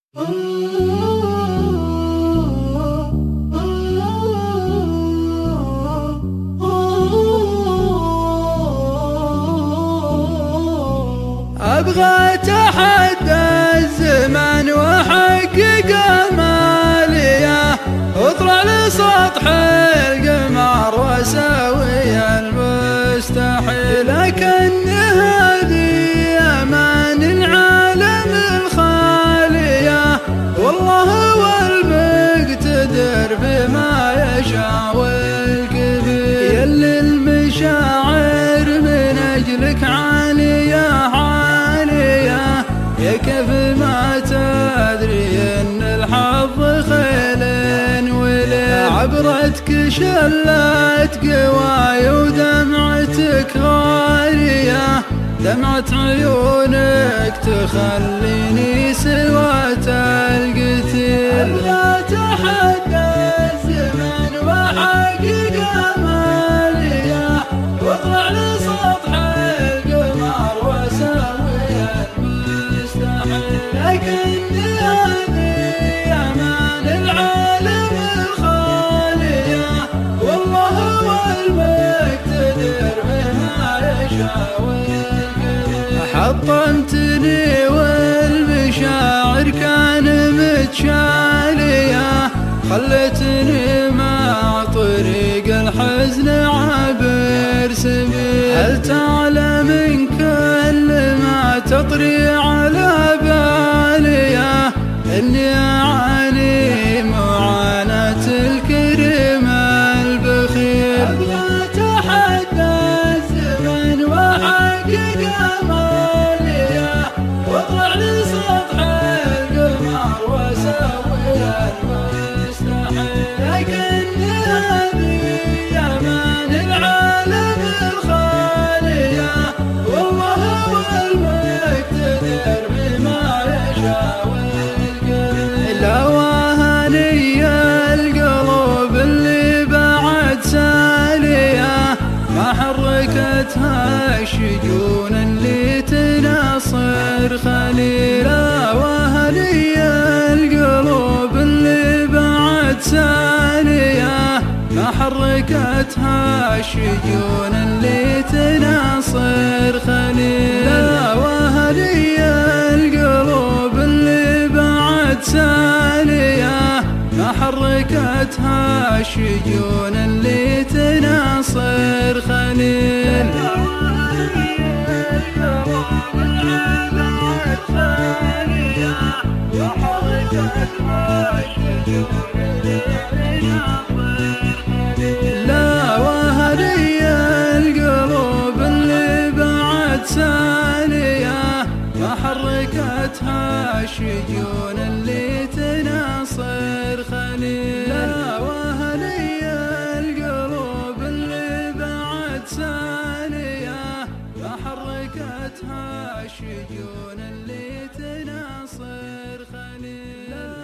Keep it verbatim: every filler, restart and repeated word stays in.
أبغى أتحدى الزمن وأحقق آماليه، واطلع لسطح القمر وأسوي المستحيل، لكن هذه أمان العالم الخالية، والله هو المقتدر بما يشاء والكبير، يلي المشاعر من أجلك عالية عالية، يا كيف ما تدري ان الحظ خيل ولي، عبرتك شلت قواي ودمعتك غالية، دمعة عيونك تخليني سوى القتيل. لا تحدى الزمن وحقق آماليه، واطلع لسطح القمر واسوي المستحيل، لكن هذه أمان العالم الخالية، والله هو المقتدر بما يشاء والكبير. حطمتني والمشاعر كان متشالية، خلتني مع طريق الحزن عبر سبيل، هل تعلم من كل ما تطري على باليه اني اعاني معاناة الكريم البخيل؟ ابغى اتحدى الزمن واحقق اماليه، واطلع لسطح القمر واسوي المستحيل، لكن هذه امان العالم الخالية، والله هو المقتدر بما يشاء والكبير. لا وهني القلوب اللي بعد سالية، ما حركتها الشجون اللي تناصر خليل، لا وهني القلوب اللي بعد سالية، ما حركتها الشجون اللي تناصر خليل، لا وهني القلوب اللي بعد سالية، ما حركتها الشجون اللي تناصر خليل. لا وهني القلوب اللي بعد سالية، ما حركتها الشجون اللي تناصر خليل، لا وهني القلوب اللي بعد سالية، ما حركتها الشجون اللي تناصر خليل.